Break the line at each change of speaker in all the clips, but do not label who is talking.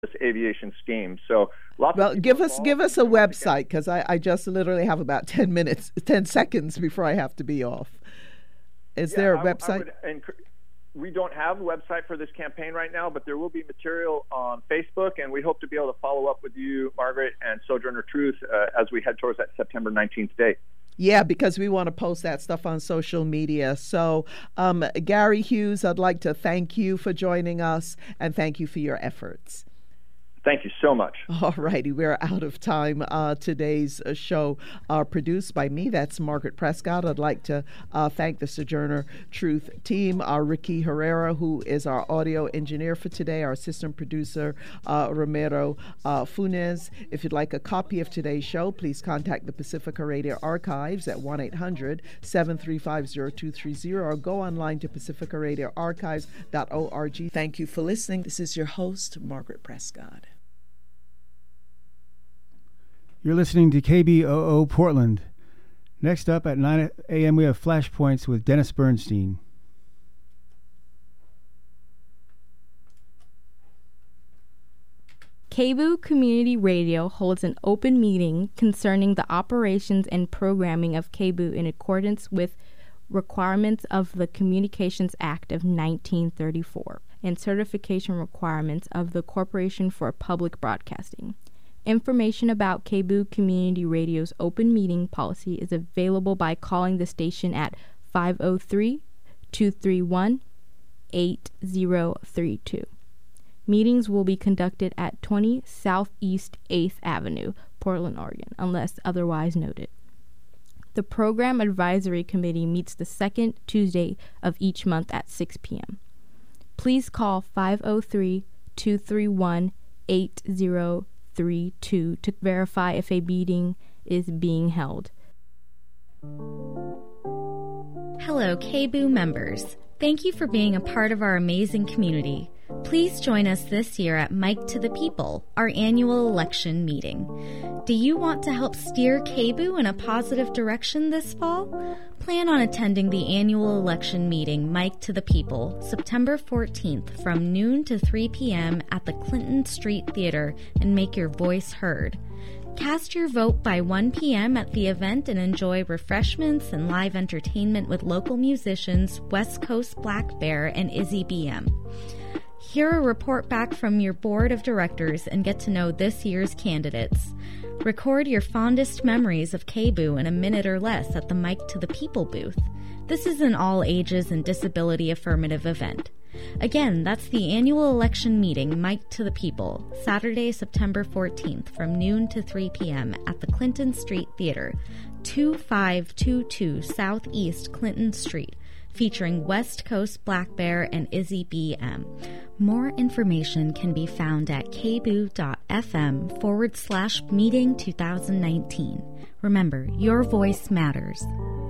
aviation scheme. So lots
well,
of
give us a website, because I just literally have about 10 seconds before I have to be off. Is there a website?
We don't have a website for this campaign right now, but there will be material on Facebook, and we hope to be able to follow up with you, Margaret, and Sojourner Truth as we head towards that September 19th date.
Yeah, because we want to post that stuff on social media. So, Gary Hughes, I'd like to thank you for joining us, and thank you for your efforts.
Thank you so much.
All righty, we're out of time. Today's show produced by me. That's Margaret Prescott. I'd like to thank the Sojourner Truth team, Ricky Herrera, who is our audio engineer for today, our assistant producer, Romero Funes. If you'd like a copy of today's show, please contact the Pacifica Radio Archives at 1-800-735-0230 or go online to pacificaradioarchives.org. Thank you for listening. This is your host, Margaret Prescott.
You're listening to KBOO Portland. Next up at 9 a.m. we have Flashpoints with Dennis Bernstein.
KBOO Community Radio holds an open meeting concerning the operations and programming of KBOO in accordance with requirements of the Communications Act of 1934 and certification requirements of the Corporation for Public Broadcasting. Information about KBOO Community Radio's open meeting policy is available by calling the station at 503-231-8032. Meetings will be conducted at 20 Southeast 8th Avenue, Portland, Oregon, unless otherwise noted. The Program Advisory Committee meets the second Tuesday of each month at 6 p.m. Please call 503-231-8032 to verify if a meeting is being held.
Hello, KBOO members. Thank you for being a part of our amazing community. Please join us this year at Mic to the People, our annual election meeting. Do you want to help steer KBOO in a positive direction this fall? Plan on attending the annual election meeting, Mic to the People, September 14th from noon to 3 p.m. at the Clinton Street Theater and make your voice heard. Cast your vote by 1 p.m. at the event and enjoy refreshments and live entertainment with local musicians West Coast Black Bear and Izzy BM. Hear a report back from your board of directors and get to know this year's candidates. Record your fondest memories of KBOO in a minute or less at the Mic to the People booth. This is an all ages and disability affirmative event. Again, that's the annual election meeting, Mic to the People, Saturday, September 14th from noon to 3 p.m. at the Clinton Street Theater, 2522 Southeast Clinton Street, featuring West Coast Black Bear and Izzy BM. More information can be found at kboo.fm/meeting 2019. Remember, your voice matters.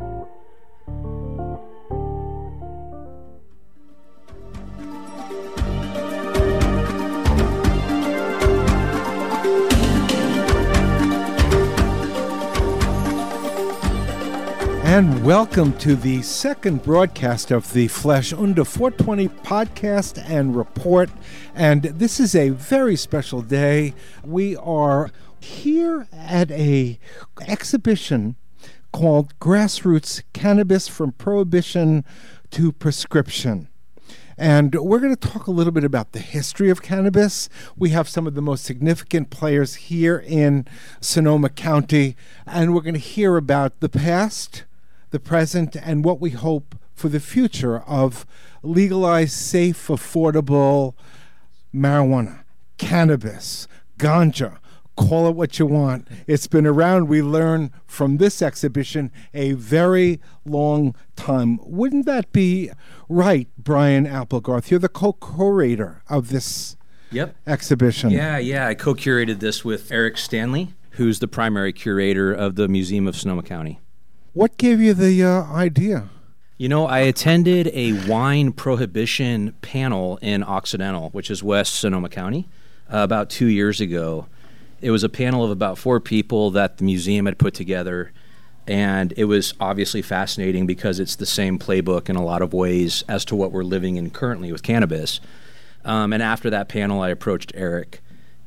And welcome to the second broadcast of the Flash Under 420 podcast and report. And this is a very special day. We are here at a exhibition called Grassroots Cannabis from Prohibition to Prescription. And we're going to talk a little bit about the history of cannabis. We have some of the most significant players here in Sonoma County, and we're going to hear about the past, the present, and what we hope for the future of legalized, safe, affordable marijuana, cannabis, ganja. Call it what you want. It's been around, we learn from this exhibition, a very long time. Wouldn't that be right, Brian Applegarth? You're the co-curator of this exhibition.
Yeah. I co-curated this with Eric Stanley, who's the primary curator of the Museum of Sonoma County.
What gave you the idea?
You know, I attended a wine prohibition panel in Occidental, which is West Sonoma County, about 2 years ago. It was a panel of about 4 people that the museum had put together, and it was obviously fascinating because it's the same playbook in a lot of ways as to what we're living in currently with cannabis. And after that panel, I approached Eric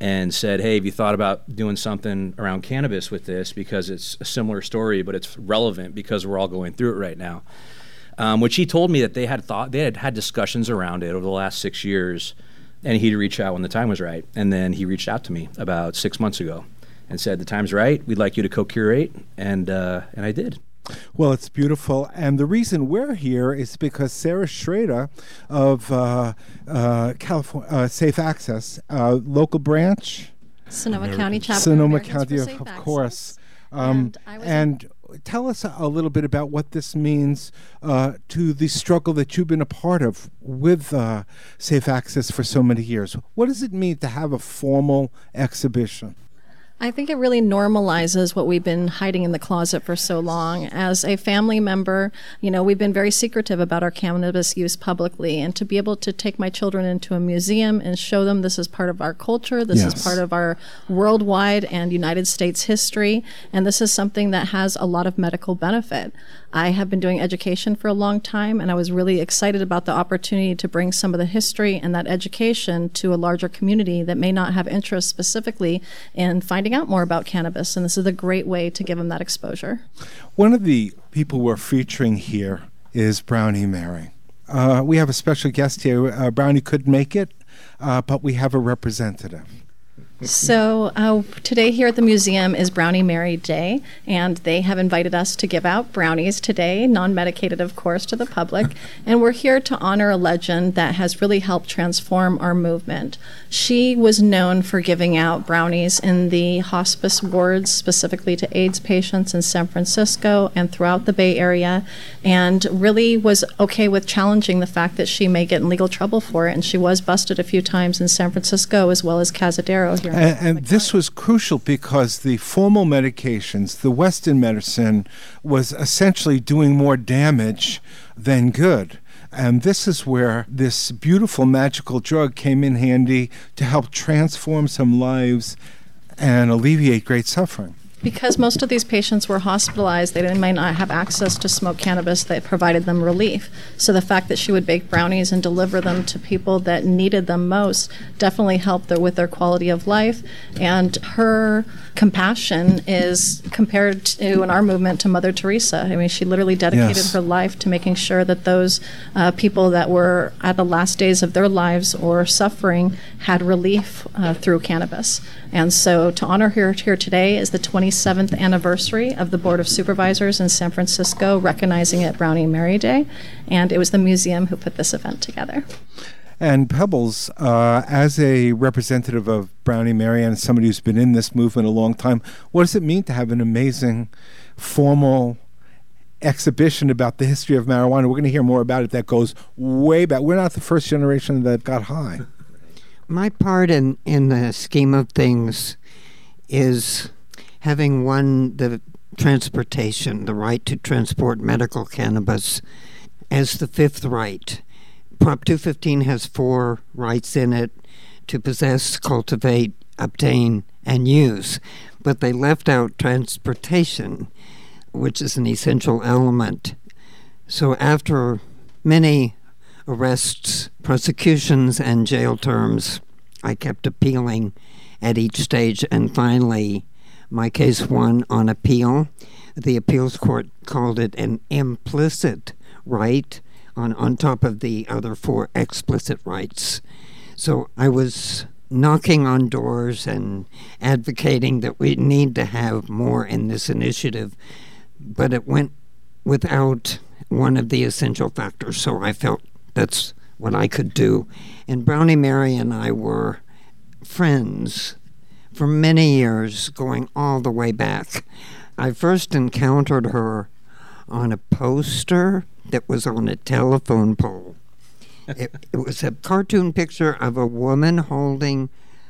and said, hey, have you thought about doing something around cannabis with this? Because it's a similar story, but it's relevant because we're all going through it right now. Which he told me that they had discussions around it over the last 6 years, and he'd reach out when the time was right. And then he reached out to me about 6 months ago and said, the time's right, we'd like you to co-curate, and I did.
Well, it's beautiful, and the reason we're here is because Sarah Schrader of California Safe Access, local branch,
Sonoma County chapter.
Sonoma
Americans
County,
for Safe
of
Access.
course.
And
tell us a little bit about what this means to the struggle that you've been a part of with Safe Access for so many years. What does it mean to have a formal exhibition?
I think it really normalizes what we've been hiding in the closet for so long. As a family member, we've been very secretive about our cannabis use publicly, and to be able to take my children into a museum and show them this is part of our culture, this is part of our worldwide and United States history, and this is something that has a lot of medical benefit. I have been doing education for a long time, and I was really excited about the opportunity to bring some of the history and that education to a larger community that may not have interest specifically in finding out more about cannabis, and this is a great way to give them that exposure.
One of the people we're featuring here is Brownie Mary. We have a special guest here. Brownie couldn't make it, but we have a representative.
So today here at the museum is Brownie Mary Day, and they have invited us to give out brownies today, non-medicated, of course, to the public. And we're here to honor a legend that has really helped transform our movement. She was known for giving out brownies in the hospice wards, specifically to AIDS patients in San Francisco and throughout the Bay Area, and really was okay with challenging the fact that she may get in legal trouble for it. And she was busted a few times in San Francisco as well as Cazadero here.
And this was crucial because the formal medications, the Western medicine, was essentially doing more damage than good. And this is where this beautiful magical drug came in handy to help transform some lives and alleviate great suffering.
Because most of these patients were hospitalized, they might not have access to smoke cannabis that provided them relief. So the fact that she would bake brownies and deliver them to people that needed them most definitely helped with their quality of life. And her compassion is compared to, in our movement, to Mother Teresa. I mean, she literally dedicated her life to making sure that those people that were at the last days of their lives or suffering had relief through cannabis. And so to honor her here today is the 27th anniversary of the Board of Supervisors in San Francisco recognizing it Brownie Mary Day, and it was the museum who put this event together.
And Pebbles, as a representative of Brownie Mary and somebody who's been in this movement a long time, what does it mean to have an amazing formal exhibition about the history of marijuana? We're going to hear more about it. That goes way back. We're not the first generation that got high.
My part in the scheme of things is having won the transportation, the right to transport medical cannabis, as the fifth right. Prop 215 has 4 rights in it: to possess, cultivate, obtain, and use. But they left out transportation, which is an essential element. So after many arrests, prosecutions, and jail terms, I kept appealing at each stage, and finally my case won on appeal. The appeals court called it an implicit right on top of the other 4 explicit rights. So I was knocking on doors and advocating that we need to have more in this initiative, but it went without one of the essential factors, so I felt that's what I could do. And Brownie Mary and I were friends for many years, going all the way back. I first encountered her on a poster that was on a telephone pole. It was a cartoon picture of a woman holding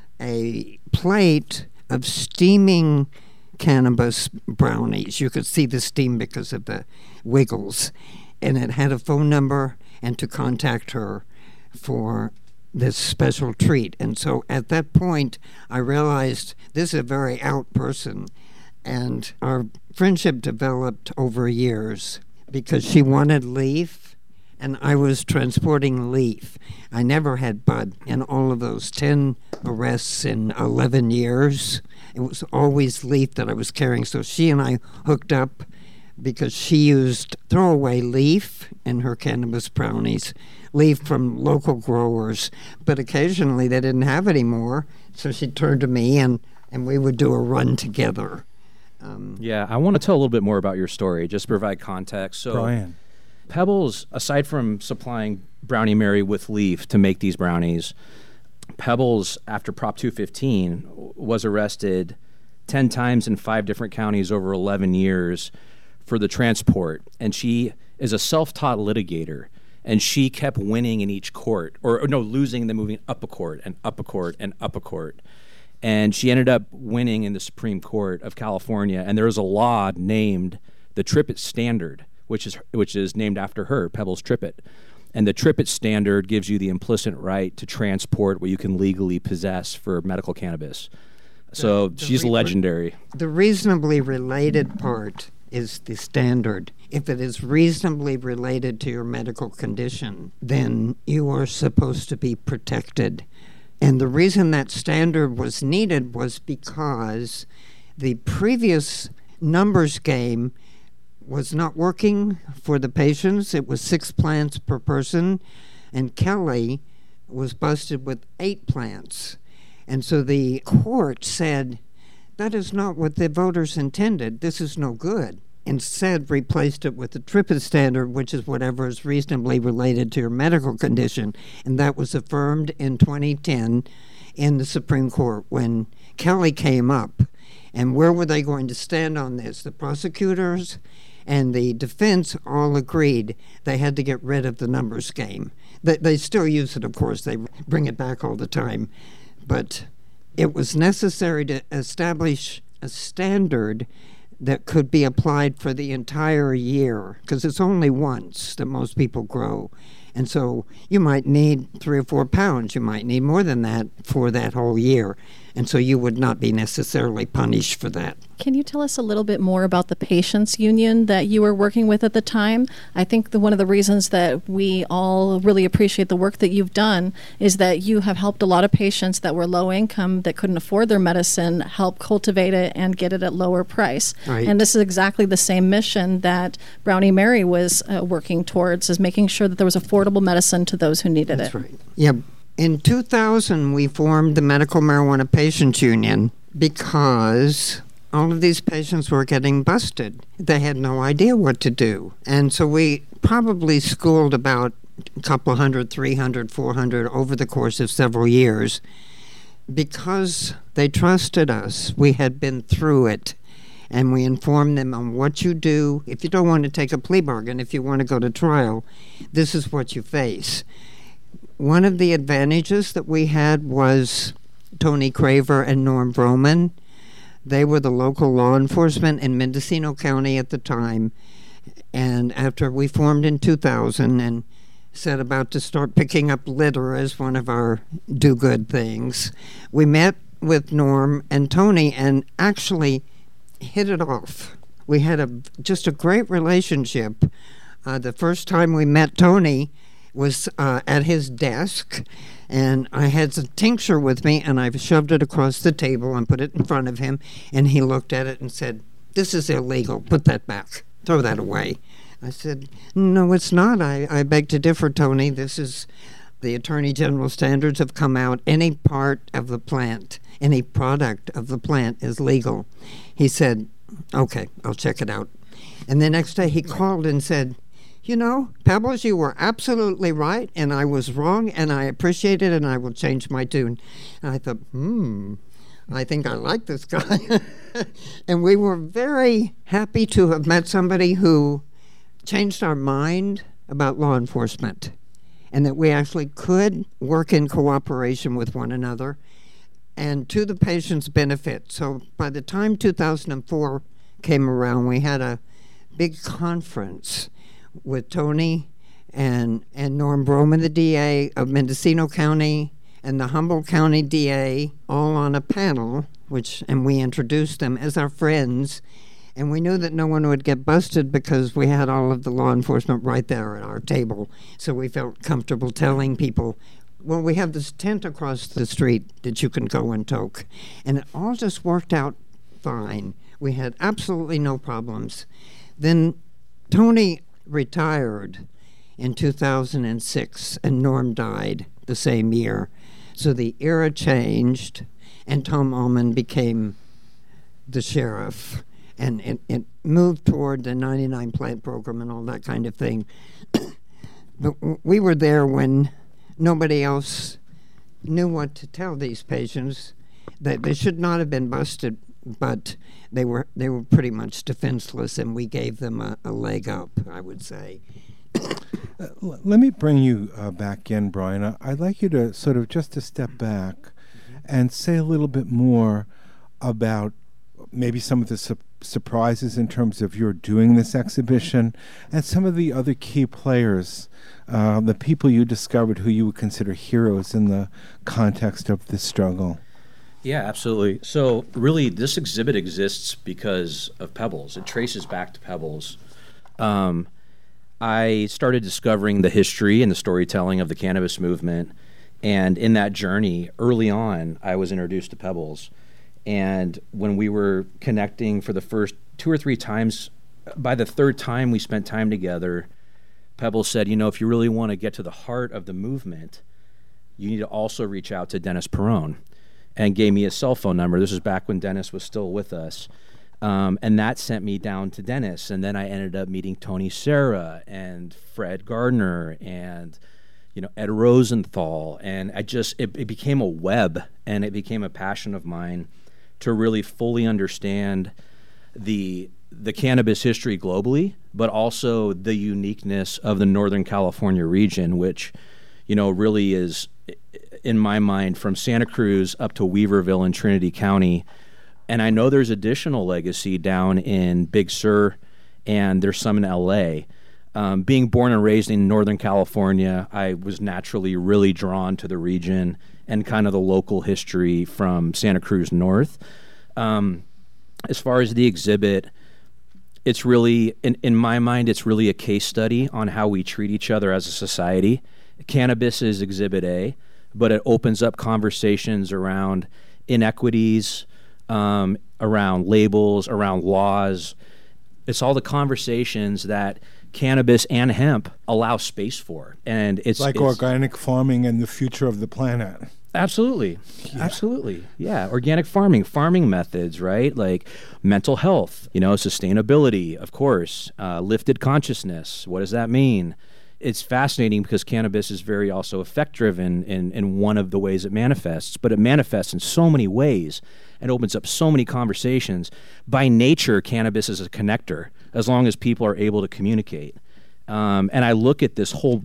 a plate of steaming cannabis brownies. You could see the steam because of the wiggles. And it had a phone number and to contact her for this special treat. And so at that point, I realized this is a very out person. And our friendship developed over years because she wanted leaf and I was transporting leaf. I never had bud in all of those 10 arrests in 11 years. It was always leaf that I was carrying. So she and I hooked up because she used throwaway leaf in her cannabis brownies, leaf from local growers. But occasionally they didn't have any more, so she'd turn to me and we would do a run together.
Yeah, I want to tell a little bit more about your story, just to provide context. So,
Brian.
Pebbles, aside from supplying Brownie Mary with leaf to make these brownies, Pebbles, after Prop 215, was arrested 10 times in 5 different counties over 11 years for the transport. And she is a self-taught litigator, and she kept winning in each court, or no, losing, then moving up a court and up a court and up a court. And she ended up winning in the Supreme Court of California. And there was a law named the Trippett Standard, which is named after her, Pebbles Trippett. And the Trippett Standard gives you the implicit right to transport what you can legally possess for medical cannabis. So she's legendary.
The reasonably related part is the standard. If it is reasonably related to your medical condition, then you are supposed to be protected. And the reason that standard was needed was because the previous numbers game was not working for the patients. It was 6 plants per person, and Kelly was busted with 8 plants. And so the court said, that is not what the voters intended. This is no good. Instead, replaced it with the Trippett Standard, which is whatever is reasonably related to your medical condition. And that was affirmed in 2010 in the Supreme Court when Kelly came up. And where were they going to stand on this? The prosecutors and the defense all agreed they had to get rid of the numbers game. They still use it, of course. They bring it back all the time. But it was necessary to establish a standard that could be applied for the entire year, because it's only once that most people grow. And so you might need 3 or 4 pounds. You might need more than that for that whole year. And so you would not be necessarily punished for that.
Can you tell us a little bit more about the patients union that you were working with at the time? I think one of the reasons that we all really appreciate the work that you've done is that you have helped a lot of patients that were low income, that couldn't afford their medicine, help cultivate it and get it at lower price.
Right.
And this is exactly the same mission that Brownie Mary was working towards, is making sure that there was affordable medicine to those who needed
That's
it.
Right. Yeah. In 2000, we formed the Medical Marijuana Patients Union because all of these patients were getting busted. They had no idea what to do. And so we probably schooled about a couple hundred, 300, 400 over the course of several years. Because they trusted us, we had been through it. And we informed them on what you do. If you don't want to take a plea bargain, if you want to go to trial, this is what you face. One of the advantages that we had was Tony Craver and Norm Broman. They were the local law enforcement in Mendocino County at the time. And after we formed in 2000 and set about to start picking up litter as one of our do-good things, we met with Norm and Tony and actually hit it off. We had just a great relationship. The first time we met Tony was at his desk, and I had a tincture with me, and I shoved it across the table and put it in front of him, and he looked at it and said, "This is illegal. Put that back. Throw that away." I said, "No, it's not. I beg to differ, Tony. This is the Attorney General standards have come out. Any part of the plant, any product of the plant is legal." He said, "Okay, I'll check it out." And the next day he called and said, "You know, Pebbles, you were absolutely right, and I was wrong, and I appreciate it, and I will change my tune." And I thought, I think I like this guy. And we were very happy to have met somebody who changed our mind about law enforcement, and that we actually could work in cooperation with one another and to the patient's benefit. So by the time 2004 came around, we had a big conference with Tony and Norm Broman, the DA of Mendocino County, and the Humboldt County DA, all on a panel, and we introduced them as our friends. And we knew that no one would get busted because we had all of the law enforcement right there at our table. So we felt comfortable telling people, well, we have this tent across the street that you can go and toke. And it all just worked out fine. We had absolutely no problems. Then Tony retired in 2006, and Norm died the same year. So the era changed, and Tom Ullman became the sheriff. And it moved toward the 99 plant program and all that kind of thing. But we were there when nobody else knew what to tell these patients. That they should not have been busted, but they were pretty much defenseless, and we gave them a leg up, I would say.
Let me bring you back in, Brian. I'd like you to sort of just to step back and say a little bit more about maybe some of the surprises in terms of your doing this exhibition and some of the other key players, the people you discovered who you would consider heroes in the context of this struggle.
Yeah, absolutely. So really, this exhibit exists because of Pebbles. It traces back to Pebbles. I started discovering the history and the storytelling of the cannabis movement, and in that journey, early on, I was introduced to Pebbles. And when we were connecting for the first 2 or 3 times, by the third time we spent time together, Pebbles said, if you really want to get to the heart of the movement, you need to also reach out to Dennis Perrone, and gave me a cell phone number. This was back when Dennis was still with us. And that sent me down to Dennis. And then I ended up meeting Tony Serra and Fred Gardner and, Ed Rosenthal. And it became a web, and it became a passion of mine to really fully understand the cannabis history globally, but also the uniqueness of the Northern California region, which, really is, in my mind, from Santa Cruz up to Weaverville and Trinity County. And I know there's additional legacy down in Big Sur, and there's some in L.A. Being born and raised in Northern California, I was naturally really drawn to the region and kind of the local history from Santa Cruz north. As far as the exhibit, it's really, in my mind, it's really a case study on how we treat each other as a society. Cannabis is Exhibit A, but it opens up conversations around inequities, around labels, around laws. It's all the conversations that cannabis and hemp allow space for. And it's
organic farming and the future of the planet.
Absolutely. Yeah. Absolutely. Yeah. Organic farming methods, right? Like mental health, sustainability, of course, lifted consciousness. What does that mean? It's fascinating because cannabis is very also effect-driven in one of the ways it manifests, but it manifests in so many ways and opens up so many conversations. By nature, cannabis is a connector, as long as people are able to communicate. And I look at this whole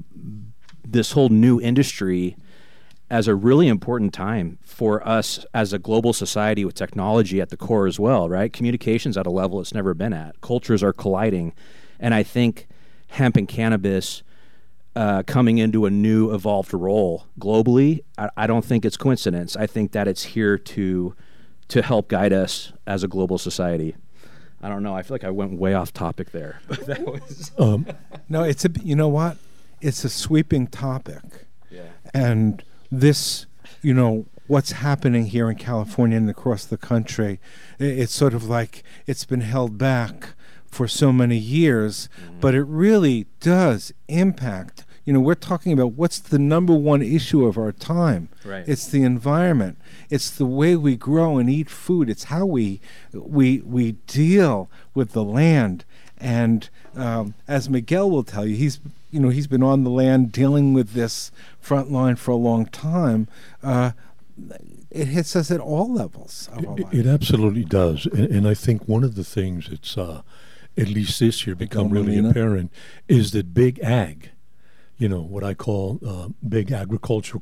new industry as a really important time for us as a global society with technology at the core as well, right? Communication's at a level it's never been at. Cultures are colliding. And I think hemp and cannabis coming into a new evolved role globally, I don't think it's coincidence. I think that it's here to help guide us as a global society. I don't know. I feel like I went way off topic there. But that was
no, you know what? It's a sweeping topic.
Yeah.
And this, what's happening here in California and across the country, it's sort of like it's been held back for so many years, but it really does impact. We're talking about what's the number one issue of our time.
Right.
It's the environment. It's the way we grow and eat food. It's how we deal with the land. And as Miguel will tell you, he's been on the land dealing with this front line for a long time. It hits us at all levels of our life.
It absolutely does. And I think one of the things that's, at least this year, become really apparent is that big ag, what I call big agricultural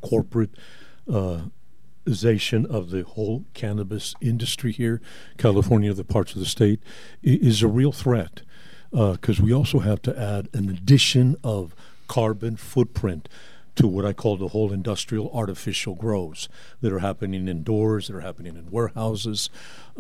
corporatization of the whole cannabis industry here, California, other parts of the state, is a real threat. Because we also have to add an addition of carbon footprint to what I call the whole industrial artificial grows that are happening indoors, that are happening in warehouses.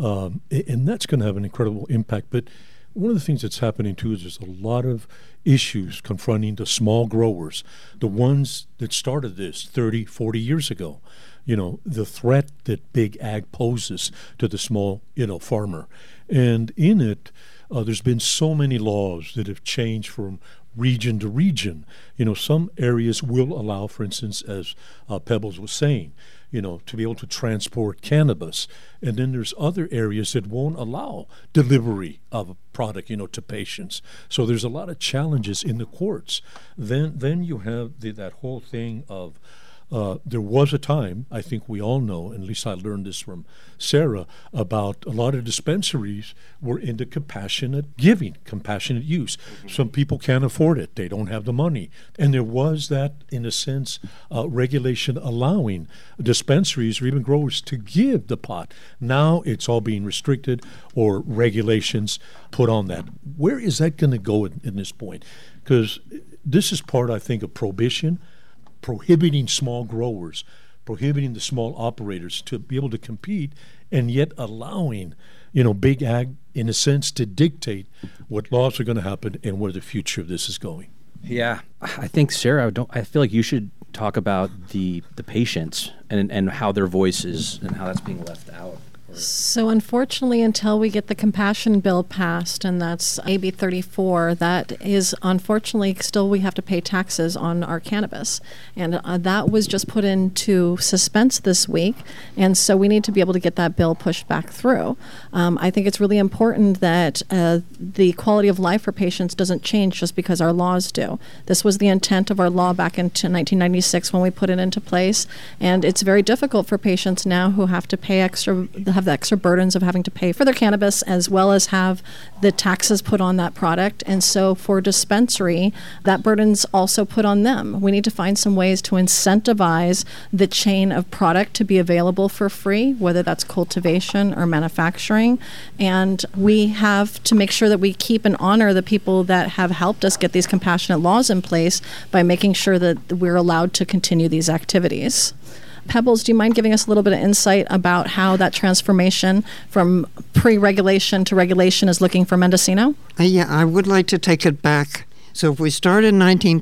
And that's going to have an incredible impact. But one of the things that's happening too is there's a lot of issues confronting the small growers, the ones that started this 30, 40 years ago. The threat that big ag poses to the small, farmer. And in it, there's been so many laws that have changed from region to region. Some areas will allow, for instance, as Pebbles was saying, to be able to transport cannabis. And then there's other areas that won't allow delivery of a product, to patients. So there's a lot of challenges in the courts. Then you have that whole thing of there was a time, I think we all know, and at least I learned this from Sarah, about a lot of dispensaries were into compassionate giving, compassionate use. Some people can't afford it. They don't have the money. And there was that, in a sense, regulation allowing dispensaries or even growers to give the pot. Now it's all being restricted or regulations put on that. Where is that going to go in this point? Because this is part, I think, of prohibition, prohibiting small growers, prohibiting the small operators to be able to compete, and yet allowing, big ag, in a sense, to dictate what laws are going to happen and where the future of this is going.
Yeah, I think, Sarah, I feel like you should talk about the patients and how their voices and how that's being left out.
So unfortunately, until we get the compassion bill passed, and that's AB 34, that is unfortunately still we have to pay taxes on our cannabis. And that was just put into suspense this week. And so we need to be able to get that bill pushed back through. I think it's really important that the quality of life for patients doesn't change just because our laws do. This was the intent of our law back in 1996 when we put it into place. And it's very difficult for patients now who have to pay have the extra burdens of having to pay for their cannabis as well as have the taxes put on that product. And so for dispensary, that burden's also put on them. We need to find some ways to incentivize the chain of product to be available for free, whether that's cultivation or manufacturing. And we have to make sure that we keep and honor the people that have helped us get these compassionate laws in place by making sure that we're allowed to continue these activities. Pebbles, do you mind giving us a little bit of insight about how that transformation from pre-regulation to regulation is looking for Mendocino?
Yeah, I would like to take it back. So if we start in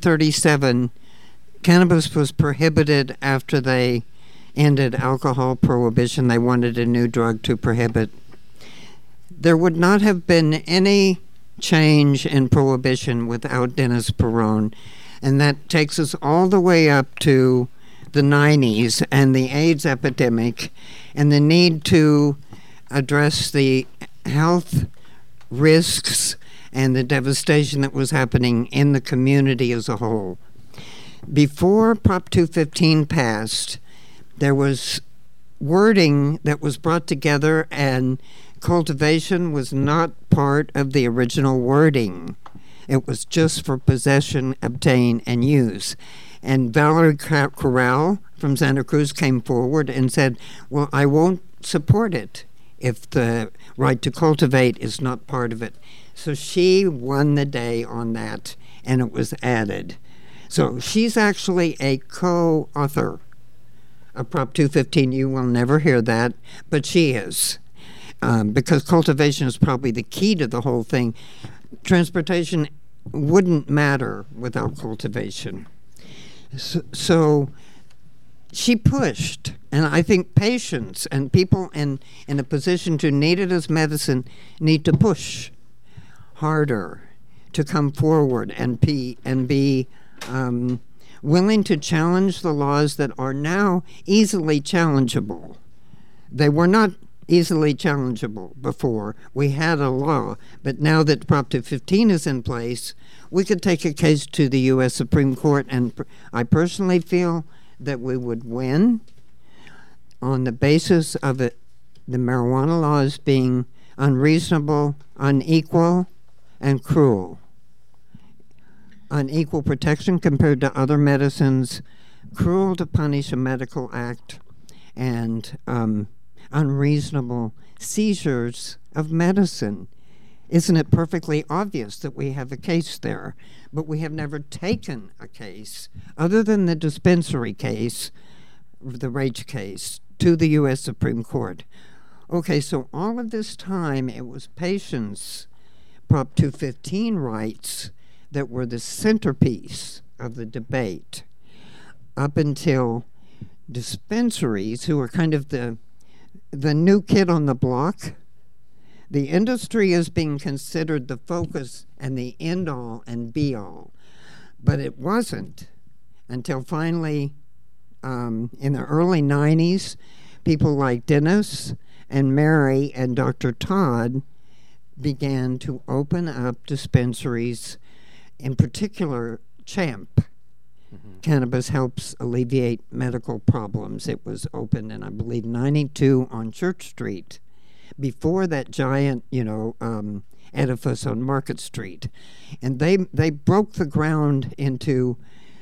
1937, cannabis was prohibited after they ended alcohol prohibition. They wanted a new drug to prohibit. There would not have been any change in prohibition without Dennis Peron, and that takes us all the way up to the 90s and the AIDS epidemic and the need to address the health risks and the devastation that was happening in the community as a whole. Before Prop 215 passed, there was wording that was brought together, and cultivation was not part of the original wording. It was just for possession, obtain, and use. And Valerie Corral from Santa Cruz came forward and said, well, I won't support it if the right to cultivate is not part of it. So she won the day on that, and it was added. So she's actually a co-author of Prop 215. You will never hear that, but she is, because cultivation is probably the key to the whole thing. Transportation wouldn't matter without cultivation. So she pushed, and I think patients and people in a position to need it as medicine need to push harder to come forward and be willing to challenge the laws that are now easily challengeable. They were not easily challengeable before. We had a law, but now that Prop 215 is in place, we could take a case to the U.S. Supreme Court, and I personally feel that we would win on the basis of the marijuana laws being unreasonable, unequal, and cruel. Unequal protection compared to other medicines, cruel to punish a medical act, and unreasonable seizures of medicine. Isn't it perfectly obvious that we have a case there? But we have never taken a case, other than the dispensary case, the Raich case, to the U.S. Supreme Court. Okay, so all of this time, it was patients' Prop 215 rights that were the centerpiece of the debate, up until dispensaries, who were kind of the new kid on the block. The industry is being considered the focus and the end-all and be-all. But it wasn't until finally, in the early 90s, people like Dennis and Mary and Dr. Todd began to open up dispensaries, in particular CHAMP. Cannabis helps alleviate medical problems. It was opened in, I believe, 92 on Church Street, before that giant, edifice on Market Street. And they broke the ground into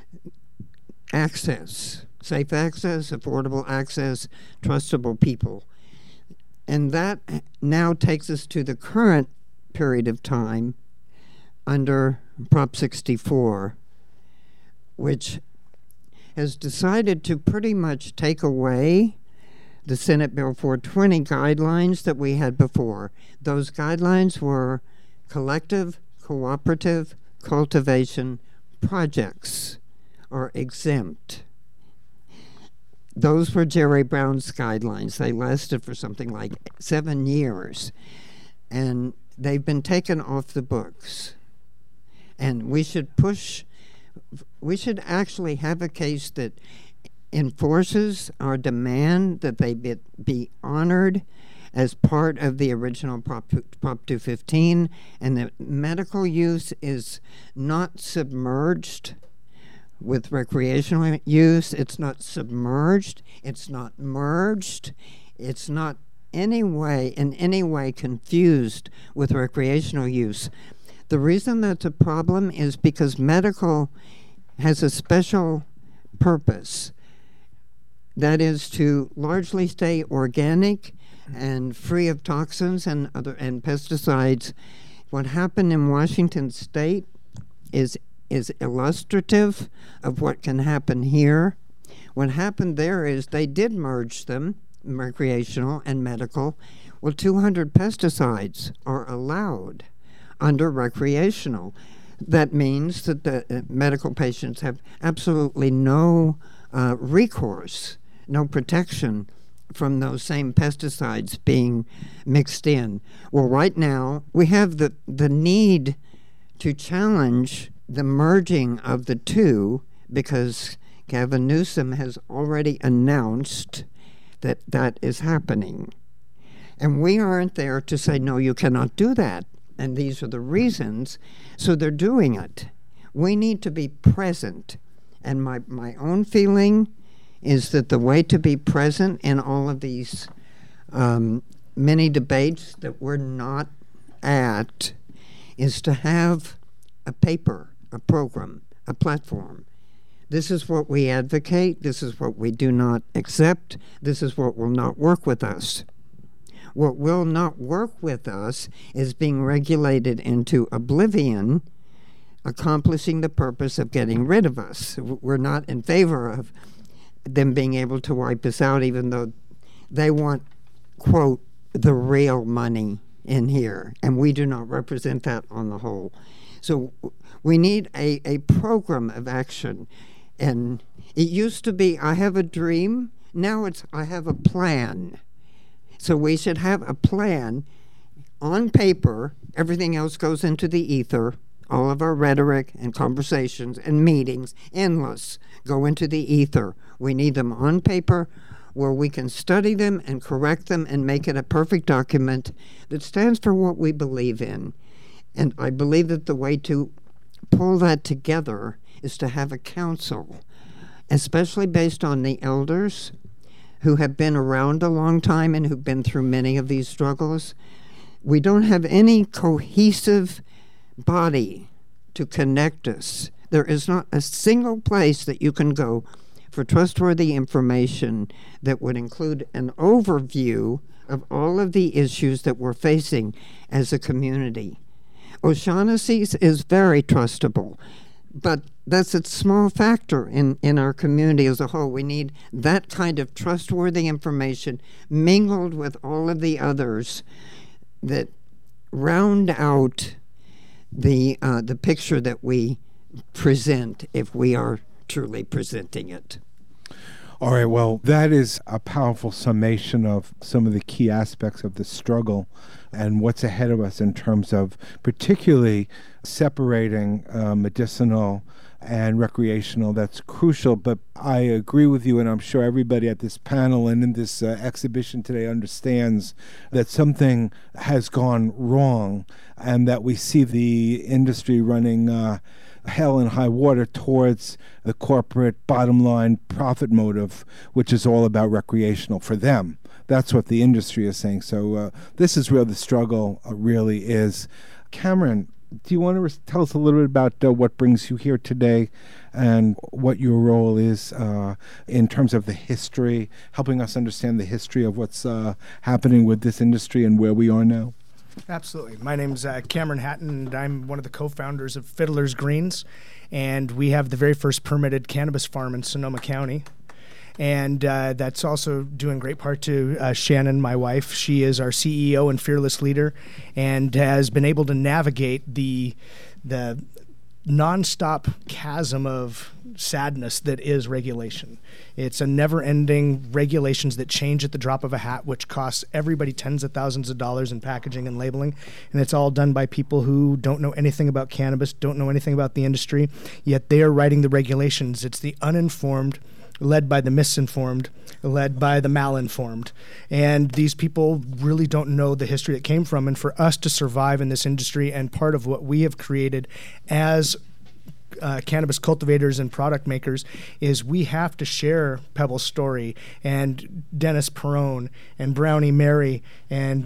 access, safe access, affordable access, trustable people. And that now takes us to the current period of time under Prop 64, which has decided to pretty much take away the Senate Bill 420 guidelines that we had before. Those guidelines were collective, cooperative, cultivation projects are exempt. Those were Jerry Brown's guidelines. They lasted for something like 7 years, and they've been taken off the books. And we should actually have a case that enforces our demand that they be honored as part of the original Prop 215, and that medical use is not submerged with recreational use. It's not submerged. It's not merged. It's not in any way confused with recreational use. The reason that's a problem is because medical has a special purpose. That is to largely stay organic and free of toxins and pesticides. What happened in Washington State is illustrative of what can happen here. What happened there is they did merge them, recreational and medical. Well, 200 pesticides are allowed under recreational. That means that the medical patients have absolutely no recourse, no protection from those same pesticides being mixed in. Well, right now, we have the need to challenge the merging of the two, because Gavin Newsom has already announced that that is happening. And we aren't there to say, no, you cannot do that, and these are the reasons, so they're doing it. We need to be present. And my own feeling is that the way to be present in all of these many debates that we're not at is to have a paper, a program, a platform. This is what we advocate. This is what we do not accept. This is what will not work with us. What will not work with us is being regulated into oblivion, accomplishing the purpose of getting rid of us. We're not in favor of them being able to wipe us out, even though they want, quote, the real money in here, and we do not represent that on the whole. So we need a program of action. And it used to be, I have a dream. Now it's, I have a plan. So we should have a plan on paper. Everything else goes into the ether. All of our rhetoric and conversations and meetings, endless, go into the ether. We need them on paper where we can study them and correct them and make it a perfect document that stands for what we believe in. And I believe that the way to pull that together is to have a council, especially based on the elders who have been around a long time and who've been through many of these struggles. We don't have any cohesive body to connect us. There is not a single place that you can go for trustworthy information that would include an overview of all of the issues that we're facing as a community. O'Shaughnessy's is very trustable, but that's a small factor in our community as a whole. We need that kind of trustworthy information mingled with all of the others that round out the picture that we present, if we are truly presenting it.
All right, well, that is a powerful summation of some of the key aspects of the struggle and what's ahead of us in terms of particularly separating medicinal and recreational. That's crucial, but I agree with you, and I'm sure everybody at this panel and in this exhibition today understands that something has gone wrong and that we see the industry running hell and high water towards the corporate bottom line profit motive, which is all about recreational for them. That's what the industry is saying. So this is where the struggle really is. Cameron, do you want to tell us a little bit about what brings you here today and what your role is in terms of the history, helping us understand the history of what's happening with this industry and where we are now?
Absolutely. My name's Cameron Hatton, and I'm one of the co-founders of Fiddler's Greens, and we have the very first permitted cannabis farm in Sonoma County. And that's also due in great part to Shannon, my wife. She is our CEO and fearless leader and has been able to navigate the nonstop chasm of sadness that is regulation. It's a never-ending regulations that change at the drop of a hat, which costs everybody tens of thousands of dollars in packaging and labeling, and it's all done by people who don't know anything about cannabis, don't know anything about the industry, yet they are writing the regulations. It's the uninformed, led by the misinformed, led by the malinformed. And these people really don't know the history it came from. And for us to survive in this industry, and part of what we have created as cannabis cultivators and product makers, is we have to share Pebble's story and Dennis Perone and Brownie Mary and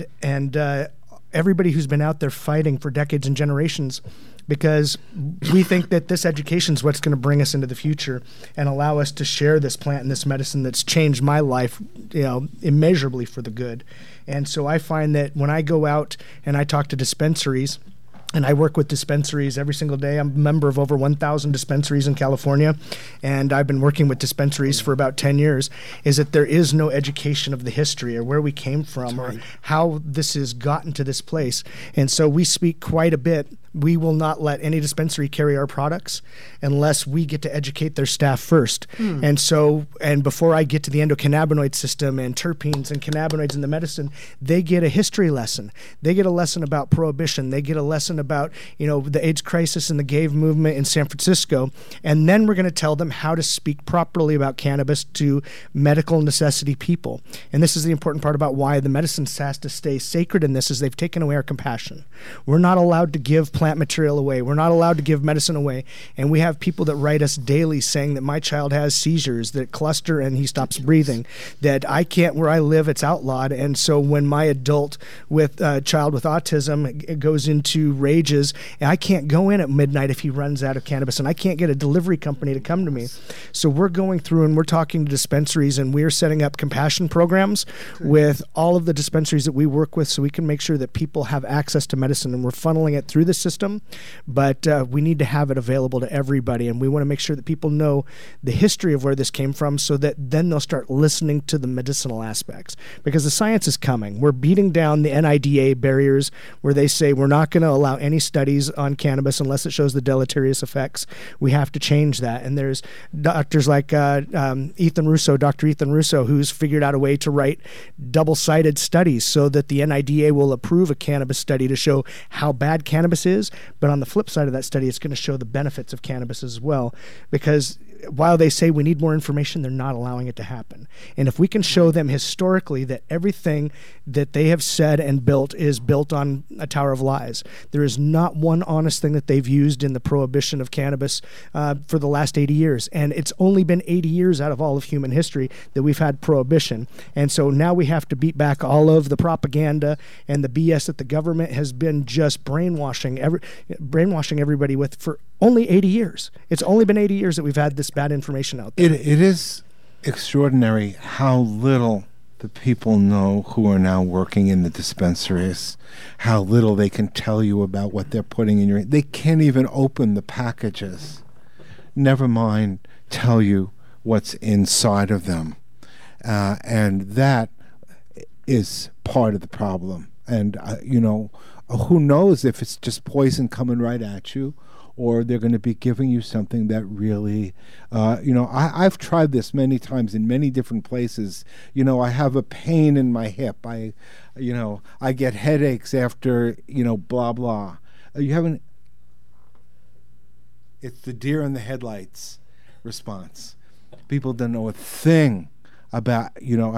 everybody who's been out there fighting for decades and generations, because we think that this education is what's going to bring us into the future and allow us to share this plant and this medicine that's changed my life, immeasurably for the good. And so I find that when I go out and I talk to dispensaries, and I work with dispensaries every single day. I'm a member of over 1,000 dispensaries in California, and I've been working with dispensaries for about 10 years, is that there is no education of the history or where we came from or how this has gotten to this place. And so we speak quite a bit. We will not let any dispensary carry our products unless we get to educate their staff first. And so, and before I get to the endocannabinoid system and terpenes and cannabinoids in the medicine, they get a history lesson. They get a lesson about prohibition. They get a lesson about, the AIDS crisis and the gay movement in San Francisco. And then we're going to tell them how to speak properly about cannabis to medical necessity people. And this is the important part about why the medicine has to stay sacred in this, is they've taken away our compassion. We're not allowed to give plant material away. We're not allowed to give medicine away. And we have people that write us daily saying that my child has seizures that cluster and he stops breathing, that I can't, where I live, it's outlawed. And so when my adult with child with autism goes into rages, I can't go in at midnight if he runs out of cannabis, and I can't get a delivery company to come to me. So we're going through and we're talking to dispensaries, and we're setting up compassion programs with all of the dispensaries that we work with, so we can make sure that people have access to medicine, and we're funneling it through the system, but we need to have it available to everybody, and we want to make sure that people know the history of where this came from, so that then they'll start listening to the medicinal aspects, because the science is coming. We're beating down the NIDA barriers where they say we're not going to allow any studies on cannabis unless it shows the deleterious effects. We have to change that, and there's doctors like Dr. Ethan Russo, who's figured out a way to write double-sided studies so that the NIDA will approve a cannabis study to show how bad cannabis is, but on the flip side of that study, it's going to show the benefits of cannabis as well, because while they say we need more information, they're not allowing it to happen. And if we can show them historically that everything that they have said and built is built on a tower of lies, there is not one honest thing that they've used in the prohibition of cannabis for the last 80 years. And it's only been 80 years out of all of human history that we've had prohibition. And so now we have to beat back all of the propaganda and the BS that the government has been just brainwashing everybody with for only 80 years. It's only been 80 years that we've had this bad information out there.
It is extraordinary how little the people know who are now working in the dispensaries, how little they can tell you about what they're putting in your... They can't even open the packages. Never mind tell you what's inside of them. And that is part of the problem. And, who knows if it's just poison coming right at you, or they're going to be giving you something that really, I've tried this many times in many different places. I have a pain in my hip. I get headaches after, blah, blah. You haven't, it's the deer in the headlights response. People don't know a thing about,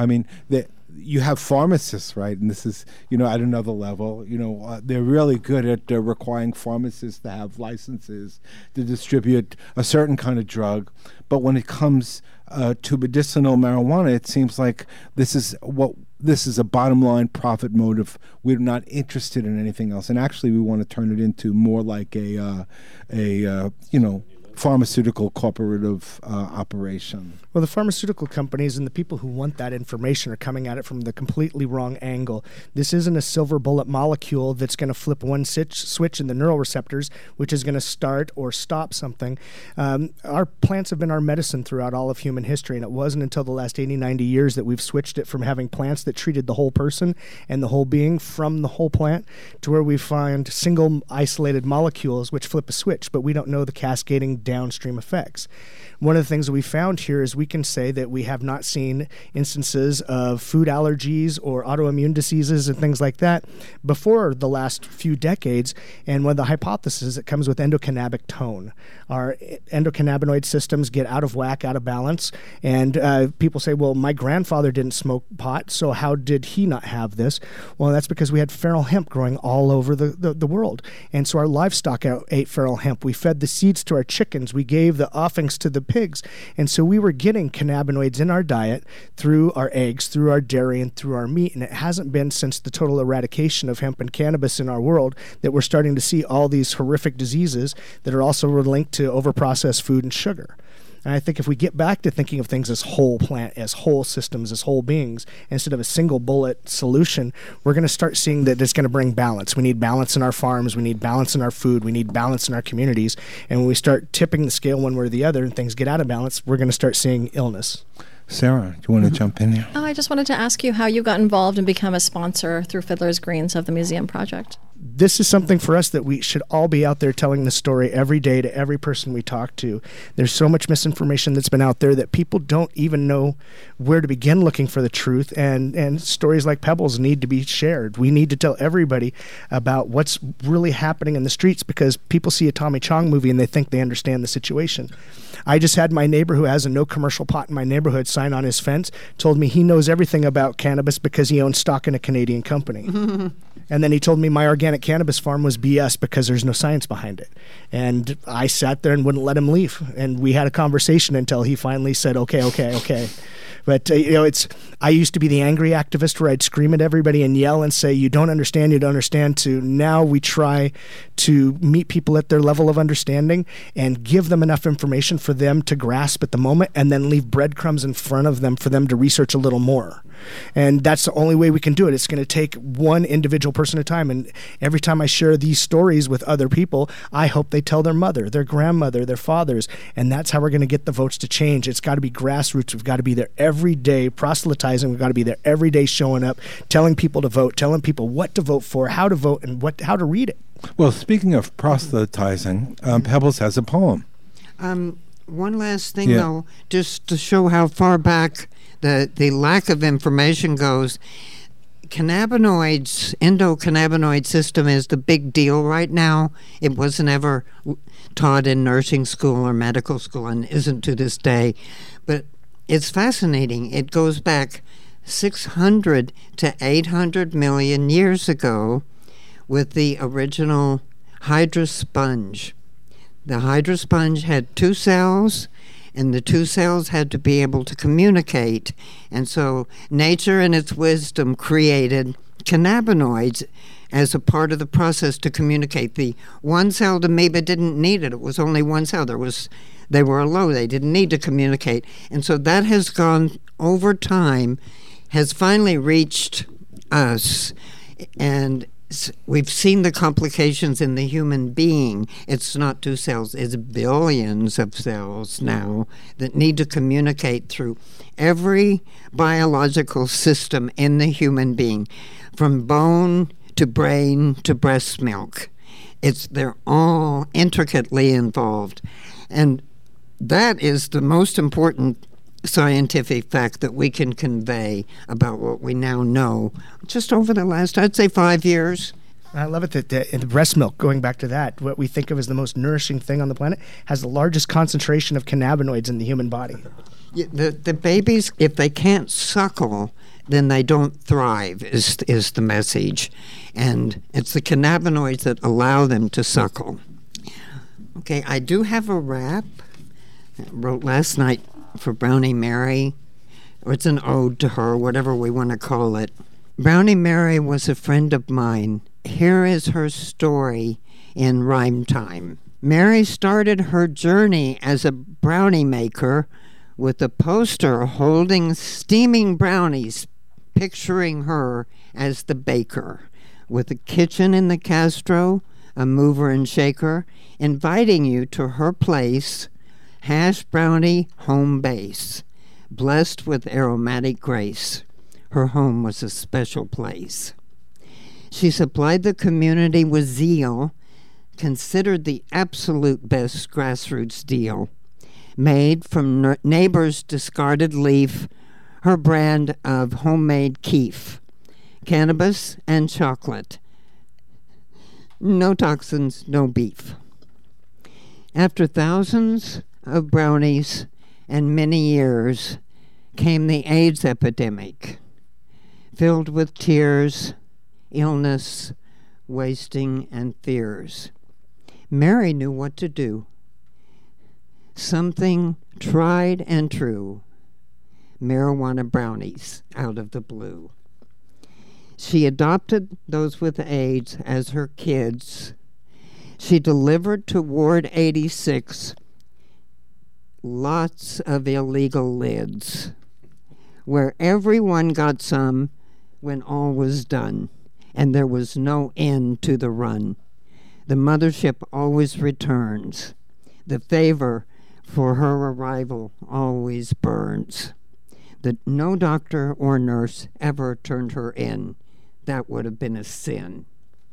you have pharmacists, right? And this is, at another level, they're really good at requiring pharmacists to have licenses to distribute a certain kind of drug. But when it comes to medicinal marijuana, it seems like this is a bottom line profit motive. We're not interested in anything else. And actually, we want to turn it into more like a pharmaceutical cooperative operation.
Well, the pharmaceutical companies and the people who want that information are coming at it from the completely wrong angle. This isn't a silver bullet molecule that's going to flip one switch in the neural receptors, which is going to start or stop something. Our plants have been our medicine throughout all of human history, and it wasn't until the last 80, 90 years that we've switched it from having plants that treated the whole person and the whole being from the whole plant to where we find single isolated molecules which flip a switch, but we don't know the cascading downstream effects. One of the things that we found here is we can say that we have not seen instances of food allergies or autoimmune diseases and things like that before the last few decades. And one of the hypotheses that comes with endocannabinoid tone. Our endocannabinoid systems get out of whack, out of balance. And people say, well, my grandfather didn't smoke pot, so how did he not have this? Well, that's because we had feral hemp growing all over the world. And so our livestock ate feral hemp. We fed the seeds to our chickens. We gave the offings to the pigs. And so we were getting cannabinoids in our diet through our eggs, through our dairy, and through our meat. And it hasn't been since the total eradication of hemp and cannabis in our world that we're starting to see all these horrific diseases that are also linked to overprocessed food and sugar. And I think if we get back to thinking of things as whole plant, as whole systems, as whole beings, instead of a single bullet solution, we're going to start seeing that it's going to bring balance. We need balance in our farms. We need balance in our food. We need balance in our communities. And when we start tipping the scale one way or the other and things get out of balance, we're going to start seeing illness.
Sarah, do you want to jump in here?
Oh, I just wanted to ask you how you got involved and become a sponsor through Fiddler's Greens of the Museum Project.
This is something for us that we should all be out there telling the story every day to every person we talk to. There's so much misinformation that's been out there that people don't even know where to begin looking for the truth, and stories like Pebbles need to be shared. We need to tell everybody about what's really happening in the streets because people see a Tommy Chong movie and they think they understand the situation. I just had my neighbor who has a no commercial pot in my neighborhood sign on his fence, told me he knows everything about cannabis because he owns stock in a Canadian company. And then he told me my organic cannabis farm was BS because there's no science behind it. And I sat there and wouldn't let him leave. And we had a conversation until he finally said, okay. But, I used to be the angry activist where I'd scream at everybody and yell and say, you don't understand, to now we try to meet people at their level of understanding and give them enough information for them to grasp at the moment and then leave breadcrumbs in front of them for them to research a little more. And that's the only way we can do it. It's going to take one individual person at a time. And every time I share these stories with other people, I hope they tell their mother, their grandmother, their fathers. And that's how we're going to get the votes to change. It's got to be grassroots. We've got to be there every day proselytizing. We've got to be there every day showing up, telling people to vote, telling people what to vote for, how to vote, and how to read it.
Well, speaking of proselytizing, Pebbles has a poem.
One last thing, though, just to show how far back the lack of information goes. Cannabinoids, endocannabinoid system is the big deal right now. It wasn't ever taught in nursing school or medical school and isn't to this day. But it's fascinating. It goes back 600 to 800 million years ago with the original hydrosponge. The hydrosponge had two cells, and the two cells had to be able to communicate. And so nature in its wisdom created cannabinoids as a part of the process to communicate. The one-celled amoeba didn't need it. It was only one cell. They were low. They didn't need to communicate. And so that has gone over time has finally reached us, and we've seen the complications in the human being. It's not 2 cells, it's billions of cells now that need to communicate through every biological system in the human being, from bone to brain to breast milk. They're all intricately involved. And that is the most important scientific fact that we can convey about what we now know just over the last, I'd say, 5 years.
I love it that the breast milk, going back to that, what we think of as the most nourishing thing on the planet, has the largest concentration of cannabinoids in the human body.
The babies, if they can't suckle, then they don't thrive, is the message. And it's the cannabinoids that allow them to suckle. Okay, I do have a rap I wrote last night for Brownie Mary. It's an ode to her, whatever we want to call it. Brownie Mary was a friend of mine. Here is her story in rhyme time. Mary started her journey as a brownie maker with a poster holding steaming brownies, picturing her as the baker, with a kitchen in the Castro, a mover and shaker, inviting you to her place, hash brownie home base, blessed with aromatic grace. Her home was a special place. She supplied the community with zeal, considered the absolute best grassroots deal, made from neighbors' discarded leaf, her brand of homemade keef, cannabis and chocolate, no toxins, no beef. After thousands of brownies and many years came the AIDS epidemic, filled with tears, illness, wasting, and fears. Mary knew what to do. Something tried and true. Marijuana brownies out of the blue. She adopted those with AIDS as her kids. She delivered to Ward 86 lots of illegal lids, where everyone got some when all was done, and there was no end to the run. The mothership always returns. The favor for her arrival always burns. That no doctor or nurse ever turned her in. That would have been a sin.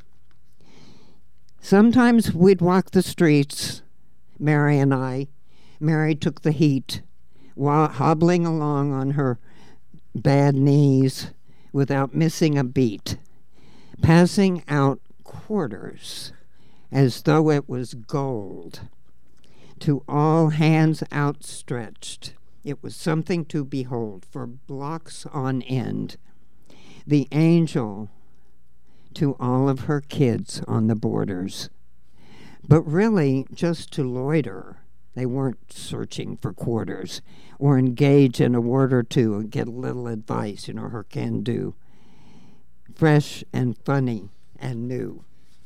Sometimes we'd walk the streets, Mary and I. Mary took the heat, while hobbling along on her bad knees without missing a beat, passing out quarters as though it was gold, to all hands outstretched. It was something to behold for blocks on end. The angel to all of her kids on the borders. But really, just to loiter. They weren't searching for quarters or engage in a word or two and get a little advice, her can-do. Fresh and funny and new.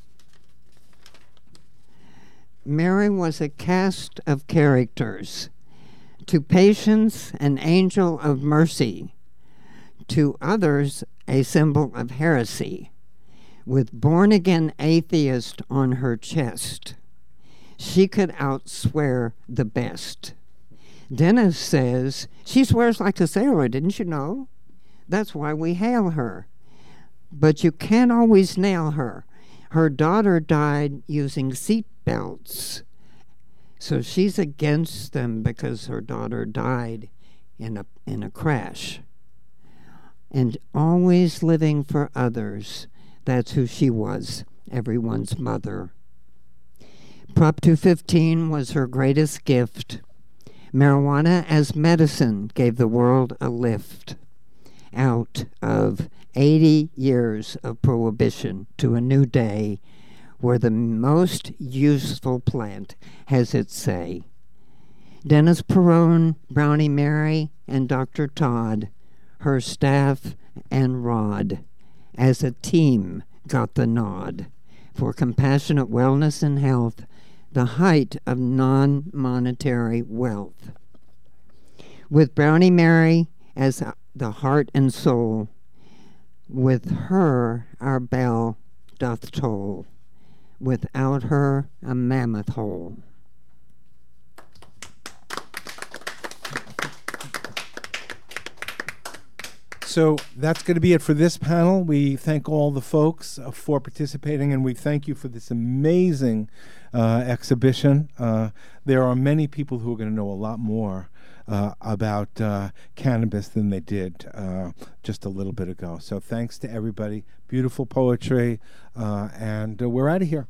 Mary was a cast of characters. To patients, an angel of mercy. To others, a symbol of heresy. With born-again atheist on her chest. She could outswear the best. Dennis says, she swears like a sailor, didn't you know? That's why we hail her. But you can't always nail her. Her daughter died using seat belts. So she's against them because her daughter died in a crash. And always living for others. That's who she was, everyone's mother. Prop 215 was her greatest gift. Marijuana as medicine gave the world a lift out of 80 years of prohibition to a new day where the most useful plant has its say. Dennis Perone, Brownie Mary, and Dr. Todd, her staff and Rod, as a team got the nod for compassionate wellness and health, the height of non-monetary wealth. With Brownie Mary as the heart and soul. With her our bell doth toll. Without her a mammoth hole.
So that's going to be it for this panel. We thank all the folks for participating, and we thank you for this amazing exhibition. There are many people who are going to know a lot more about cannabis than they did just a little bit ago. So thanks to everybody. Beautiful poetry, and we're out of here.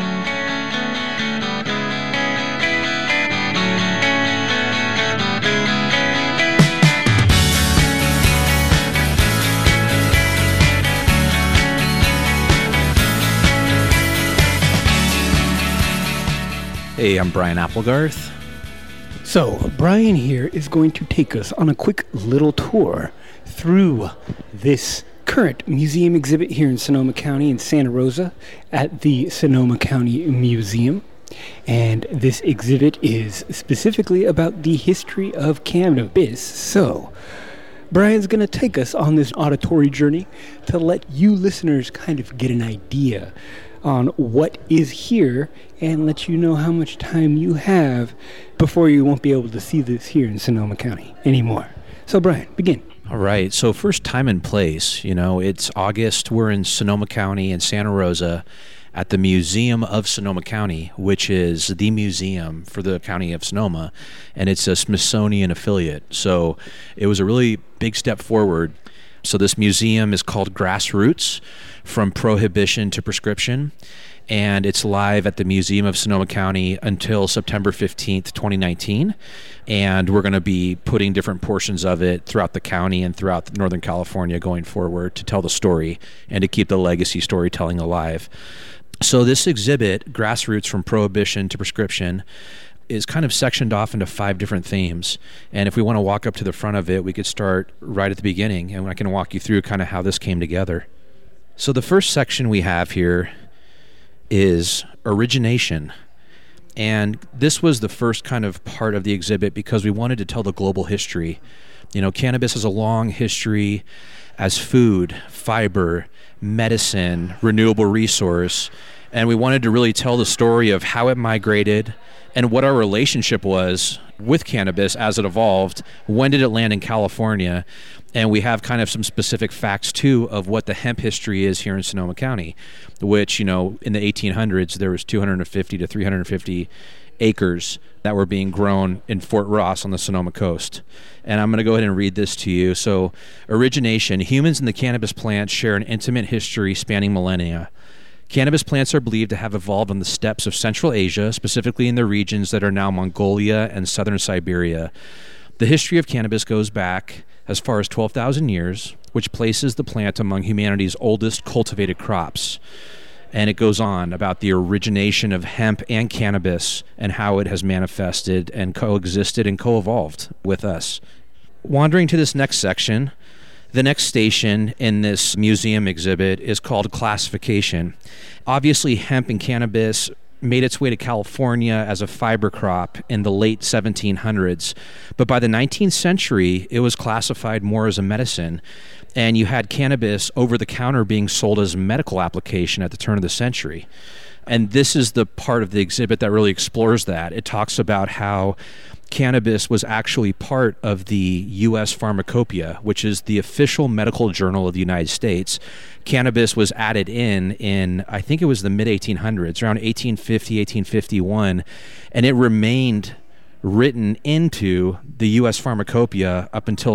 Hey, I'm Brian Applegarth.
So, Brian here is going to take us on a quick little tour through this current museum exhibit here in Sonoma County in Santa Rosa at the Sonoma County Museum. And this exhibit is specifically about the history of cannabis. So, Brian's going to take us on this auditory journey to let you listeners kind of get an idea on what is here and let you know how much time you have before you won't be able to see this here in Sonoma County anymore. So, Brian, begin.
All right. So first, time and place. You know, it's August. We're in Sonoma County in Santa Rosa at the Museum of Sonoma County, which is the museum for the county of Sonoma, and it's a Smithsonian affiliate. So it was a really big step forward. So this museum is called Grassroots, From Prohibition to Prescription, and it's live at the Museum of Sonoma County until September 15th, 2019, and we're going to be putting different portions of it throughout the county and throughout Northern California going forward to tell the story and to keep the legacy storytelling alive. So this exhibit, Grassroots From Prohibition to Prescription, is kind of sectioned off into 5 different themes. And if we want to walk up to the front of it, we could start right at the beginning, and I can walk you through kind of how this came together. So the first section we have here is origination. And this was the first kind of part of the exhibit because we wanted to tell the global history. You know, cannabis has a long history as food, fiber, medicine, renewable resource, and we wanted to really tell the story of how it migrated and what our relationship was with cannabis as it evolved. When did it land in California? And we have kind of some specific facts, too, of what the hemp history is here in Sonoma County, which, you know, in the 1800s, there was 250 to 350 acres that were being grown in Fort Ross on the Sonoma coast. And I'm going to go ahead and read this to you. So, origination. Humans and the cannabis plant share an intimate history spanning millennia. Cannabis plants are believed to have evolved on the steppes of Central Asia, specifically in the regions that are now Mongolia and southern Siberia. The history of cannabis goes back as far as 12,000 years, which places the plant among humanity's oldest cultivated crops. And it goes on about the origination of hemp and cannabis and how it has manifested and coexisted and co-evolved with us. Wandering to this next section, the next station in this museum exhibit is called classification. Obviously, hemp and cannabis made its way to California as a fiber crop in the late 1700s. But by the 19th century, it was classified more as a medicine. And you had cannabis over the counter being sold as a medical application at the turn of the century. And this is the part of the exhibit that really explores that. It talks about how cannabis was actually part of the U.S. Pharmacopoeia, which is the official medical journal of the United States. Cannabis was added in I think it was the mid-1800s, around 1850, 1851, and it remained written into the U.S. Pharmacopoeia up until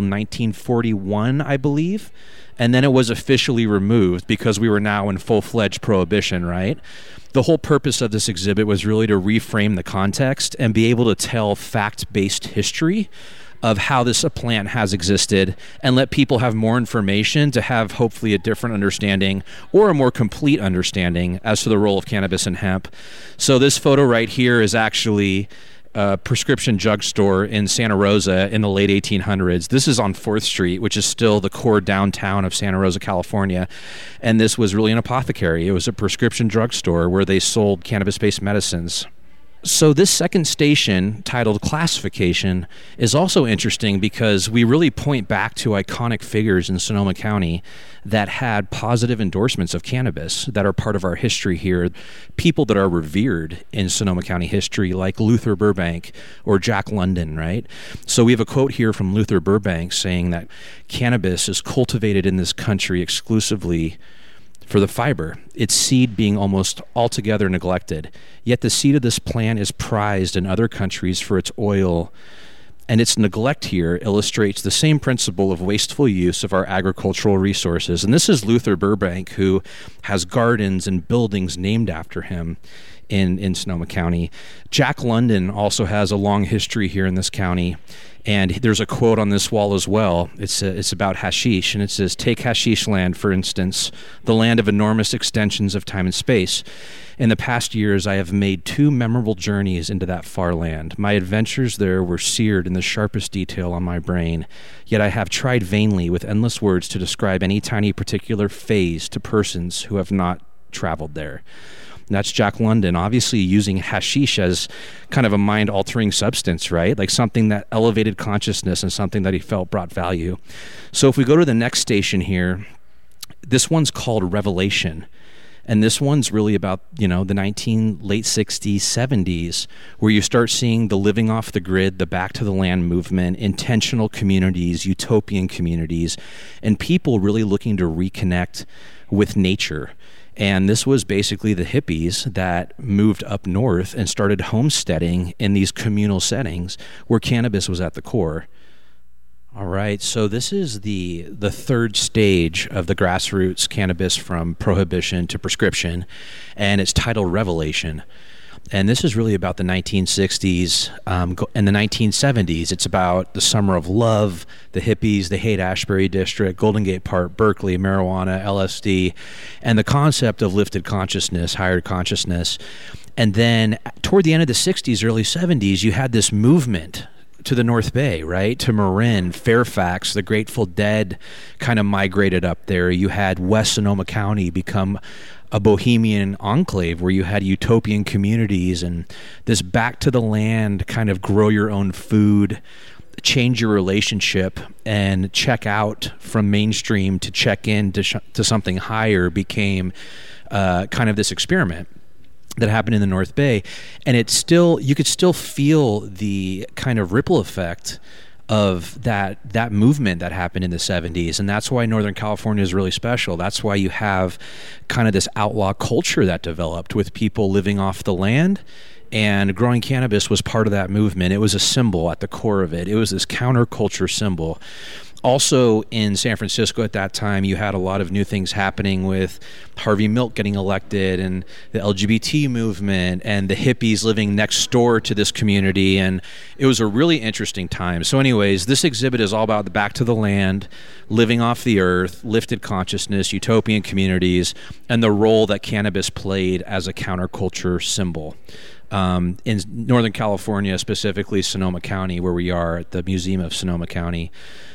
1941, I believe. And then it was officially removed because we were now in full-fledged prohibition, right? The whole purpose of this exhibit was really to reframe the context and be able to tell fact-based history of how this plant has existed and let people have more information to have hopefully a different understanding or a more complete understanding as to the role of cannabis and hemp. So this photo right here is actually a prescription drugstore in Santa Rosa in the late 1800s. This is on 4th Street, which is still the core downtown of Santa Rosa, California. And this was really an apothecary. It was a prescription drugstore where they sold cannabis-based medicines. So this second station, titled Classification, is also interesting because we really point back to iconic figures in Sonoma County that had positive endorsements of cannabis that are part of our history here. People that are revered in Sonoma County history, like Luther Burbank or Jack London, right? So we have a quote here from Luther Burbank saying that cannabis is cultivated in this country exclusively for the fiber, its seed being almost altogether neglected. Yet the seed of this plant is prized in other countries for its oil, and its neglect here illustrates the same principle of wasteful use of our agricultural resources. And this is Luther Burbank, who has gardens and buildings named after him in Sonoma County. Jack London also has a long history here in this county. And there's a quote on this wall as well. It's about hashish, and it says, "Take hashish land, for instance, the land of enormous extensions of time and space. In the past years, I have made 2 memorable journeys into that far land. My adventures there were seared in the sharpest detail on my brain, yet I have tried vainly with endless words to describe any tiny particular phase to persons who have not traveled there." And that's Jack London, obviously using hashish as kind of a mind-altering substance, right? Like something that elevated consciousness and something that he felt brought value. So if we go to the next station here, this one's called Revelation. And this one's really about, the late 60s, 70s, where you start seeing the living off the grid, the back to the land movement, intentional communities, utopian communities, and people really looking to reconnect with nature. And this was basically the hippies that moved up north and started homesteading in these communal settings where cannabis was at the core. All right, so this is the third stage of the grassroots cannabis from prohibition to prescription, and it's titled Revelation. And this is really about the 1960s and the 1970s. It's about the summer of love, the hippies, the Haight-Ashbury district, Golden Gate Park, Berkeley, marijuana, LSD, and the concept of lifted consciousness, higher consciousness. And then toward the end of the 60s, early 70s, you had this movement to the North Bay, right? To Marin, Fairfax, the Grateful Dead kind of migrated up there. You had West Sonoma County become a bohemian enclave where you had utopian communities and this back to the land kind of grow your own food, change your relationship, and check out from mainstream to check in to something higher became kind of this experiment that happened in the North Bay. And you could still feel the kind of ripple effect of that movement that happened in the 70s. And that's why Northern California is really special. That's why you have kind of this outlaw culture that developed with people living off the land, and growing cannabis was part of that movement. It was a symbol at the core of it. It was this counterculture symbol. Also in San Francisco at that time, you had a lot of new things happening with Harvey Milk getting elected and the LGBT movement and the hippies living next door to this community. And it was a really interesting time. So anyways, this exhibit is all about the back to the land, living off the earth, lifted consciousness, utopian communities, and the role that cannabis played as a counterculture symbol. In Northern California, specifically Sonoma County, where we are at the Museum of Sonoma County.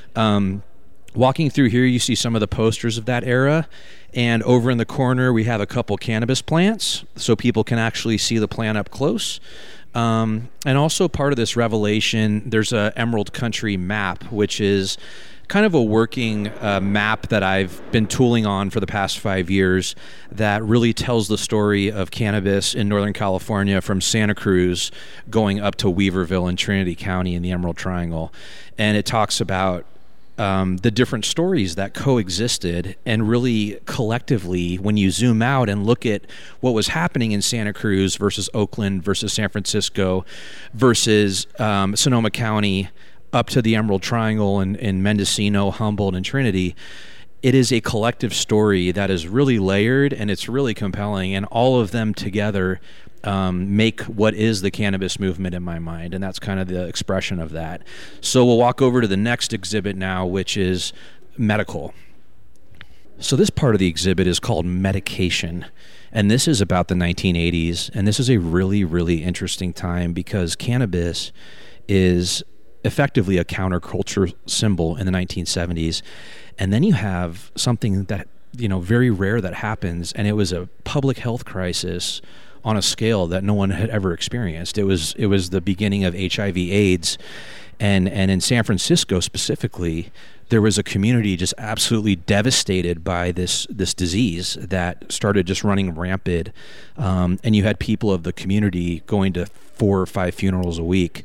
Walking through here, you see some of the posters of that era, and over in the corner we have a couple cannabis plants so people can actually see the plant up close. And also part of this Revelation, there's a Emerald Country map, which is kind of a working map that I've been tooling on for the past 5 years that really tells the story of cannabis in Northern California from Santa Cruz going up to Weaverville and Trinity County in the Emerald Triangle. And it talks about the different stories that coexisted, and really collectively, when you zoom out and look at what was happening in Santa Cruz versus Oakland versus San Francisco versus Sonoma County up to the Emerald Triangle and Mendocino, Humboldt, and Trinity, it is a collective story that is really layered and it's really compelling, and all of them together make what is the cannabis movement in my mind, and that's kind of the expression of that. So we'll walk over to the next exhibit now, which is medical. So this part of the exhibit is called Medication, and this is about the 1980s, and this is a really, really interesting time because cannabis is effectively a counterculture symbol in the 1970s, and then you have something that very rare that happens, and it was a public health crisis on a scale that no one had ever experienced. It was the beginning of HIV/AIDS, and in San Francisco specifically, there was a community just absolutely devastated by this disease that started just running rampant, and you had people of the community going to 4 or 5 funerals a week.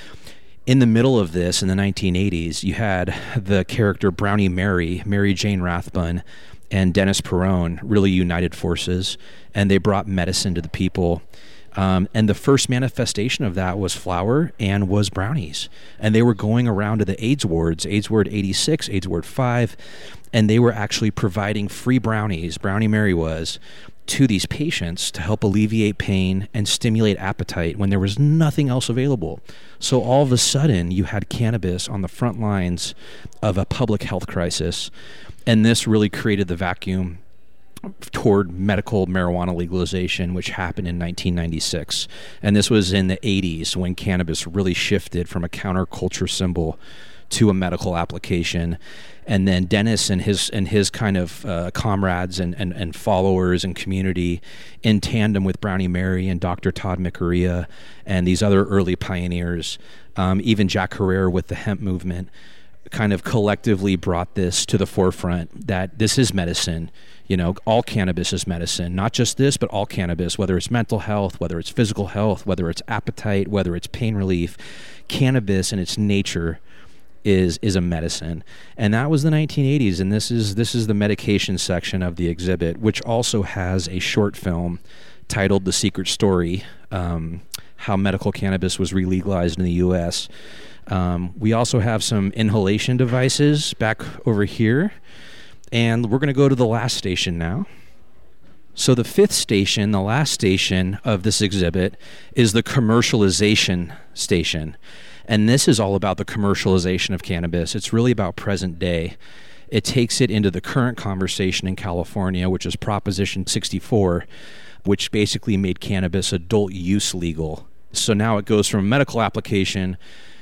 In the middle of this, in the 1980s, you had the character Brownie Mary Jane Rathbun, and Dennis Peron really united forces, and they brought medicine to the people. And the first manifestation of that was flour and was brownies. And they were going around to the AIDS wards, AIDS Ward 86, AIDS Ward 5, and they were actually providing free brownies, Brownie Mary was, to these patients to help alleviate pain and stimulate appetite when there was nothing else available. So all of a sudden, you had cannabis on the front lines of a public health crisis, and this really created the vacuum toward medical marijuana legalization, which happened in 1996. And this was in the 80s when cannabis really shifted from a counterculture symbol to a medical application. And then Dennis and his kind of comrades and followers and community, in tandem with Brownie Mary and Dr. Todd McCurria and these other early pioneers, even Jack Herrera with the hemp movement, kind of collectively brought this to the forefront that this is medicine. You know, all cannabis is medicine, not just this, but all cannabis, whether it's mental health, whether it's physical health, whether it's appetite, whether it's pain relief. Cannabis in its nature is a medicine. And that was the 1980s, and this is the medication section of the exhibit, which also has a short film titled The Secret Story, how medical cannabis was re-legalized in the U.S. We also have some inhalation devices back over here. And we're going to go to the last station now. So the fifth station, the last station of this exhibit, is the commercialization station. And this is all about the commercialization of cannabis. It's really about present day. It takes it into the current conversation in California, which is Proposition 64, which basically made cannabis adult use legal. So now it goes from medical application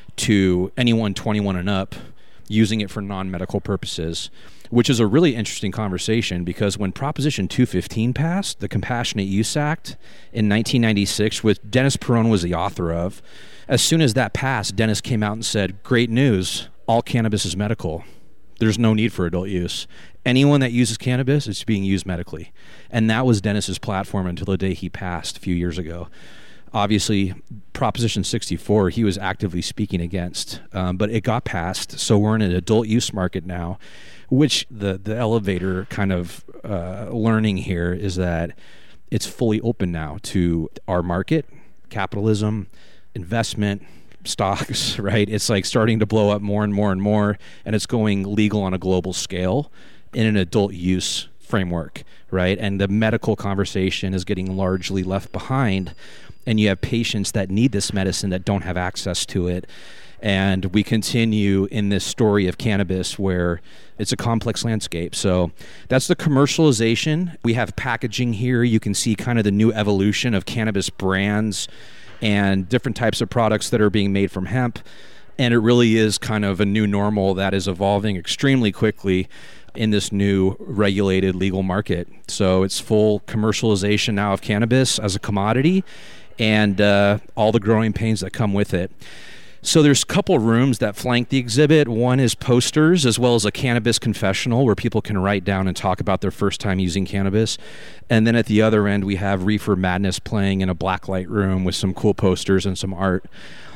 to anyone 21 and up using it for non-medical purposes, which is a really interesting conversation because when Proposition 215 passed, the Compassionate Use Act in 1996, which Dennis Peron was the author of, as soon as that passed, Dennis came out and said, great news, all cannabis is medical. There's no need for adult use. Anyone that uses cannabis is being used medically. And that was Dennis's platform until the day he passed a few years ago. Obviously, Proposition 64, he was actively speaking against, but it got passed. So we're in an adult use market now, which the elevator kind of learning here is that it's fully open now to our market, capitalism, investment, stocks, right? It's like starting to blow up more and more and more, and it's going legal on a global scale in an adult use framework, right? And the medical conversation is getting largely left behind. And you have patients that need this medicine that don't have access to it. And we continue in this story of cannabis where it's a complex landscape. So that's the commercialization. We have packaging here. You can see kind of the new evolution of cannabis brands and different types of products that are being made from hemp. And it really is kind of a new normal that is evolving extremely quickly in this new regulated legal market. So it's full commercialization now of cannabis as a commodity, and all the growing pains that come with it. So there's a couple rooms that flank the exhibit. One is posters, as well as a cannabis confessional where people can write down and talk about their first time using cannabis. And then at the other end, we have Reefer Madness playing in a blacklight room with some cool posters and some art.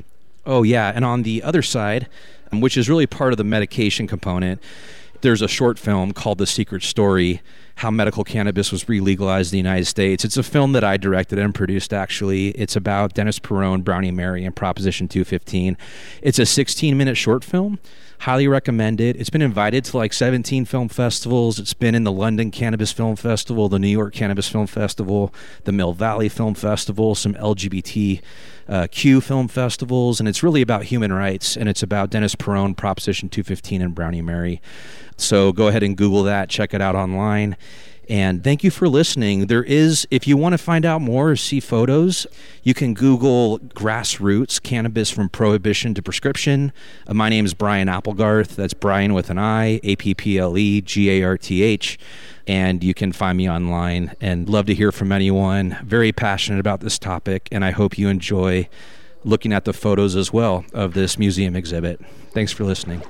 Oh yeah, and on the other side, which is really part of the medication component, there's a short film called The Secret Story, how medical cannabis was re-legalized in the United States. It's a film that I directed and produced, actually. It's about Dennis Peron, Brownie Mary, and Proposition 215. It's a 16-minute short film. Highly recommend it. It's been invited to like 17 film festivals. It's been in the London Cannabis Film Festival, the New York Cannabis Film Festival, the Mill Valley Film Festival, some LGBTQ film festivals, and it's really about human rights, and it's about Dennis Peron, Proposition 215, and Brownie Mary. So go ahead and Google that, check it out online. And thank you for listening. There is, if you want to find out more or see photos, you can Google Grassroots, Cannabis from Prohibition to Prescription. My name is Brian Applegarth. That's Brian with an I, Applegarth. And you can find me online, and love to hear from anyone. Very passionate about this topic, and I hope you enjoy looking at the photos as well of this museum exhibit. Thanks for listening.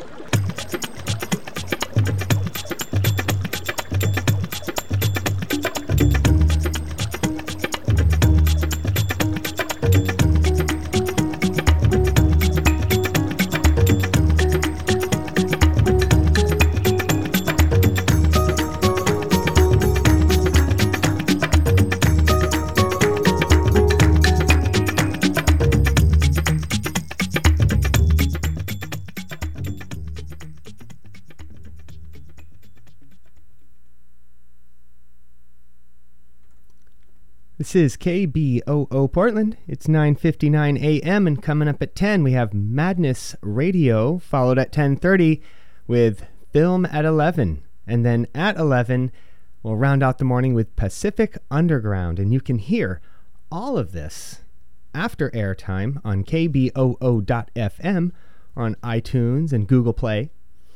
This is KBOO Portland. It's 9:59 a.m. and coming up at 10 we have Madness Radio, followed at 10:30 with Film at 11. And then at 11 we'll round out the morning with Pacific Underground. And you can hear all of this after airtime on KBOO.FM or on iTunes and Google Play.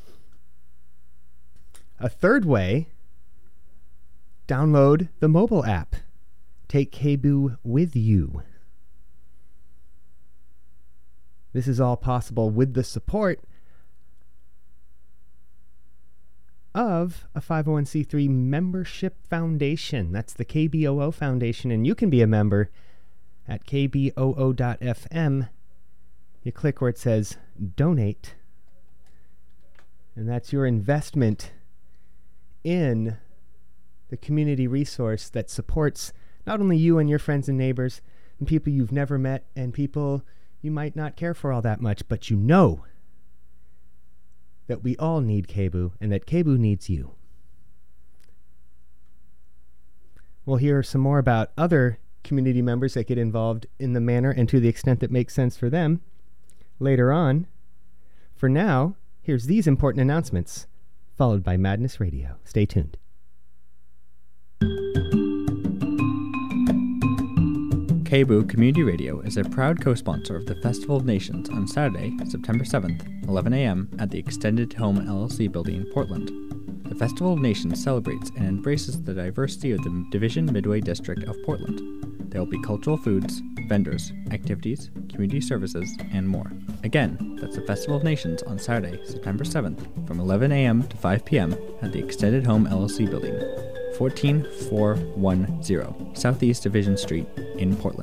A third way, download the mobile app. Take KBOO with you. This is all possible with the support of a 501c3 membership foundation. That's the KBOO Foundation, and you can be a member at kboo.fm. You click where it says donate, and that's your investment in the community resource that supports not only you and your friends and neighbors and people you've never met and people you might not care for all that much, but you know that we all need KBOO and that KBOO needs you. We'll hear some more about other community members that get involved in the manner and to the extent that makes sense for them later on. For now, here's these important announcements, followed by Madness Radio. Stay tuned.
KBOO Community Radio is a proud co-sponsor of the Festival of Nations on Saturday, September 7th, 11 a.m. at the Extended Home LLC building in Portland. The Festival of Nations celebrates and embraces the diversity of the Division Midway District of Portland. There will be cultural foods, vendors, activities, community services, and more. Again, that's the Festival of Nations on Saturday, September 7th, from 11 a.m. to 5 p.m. at the Extended Home LLC building, 14410 Southeast Division Street in Portland.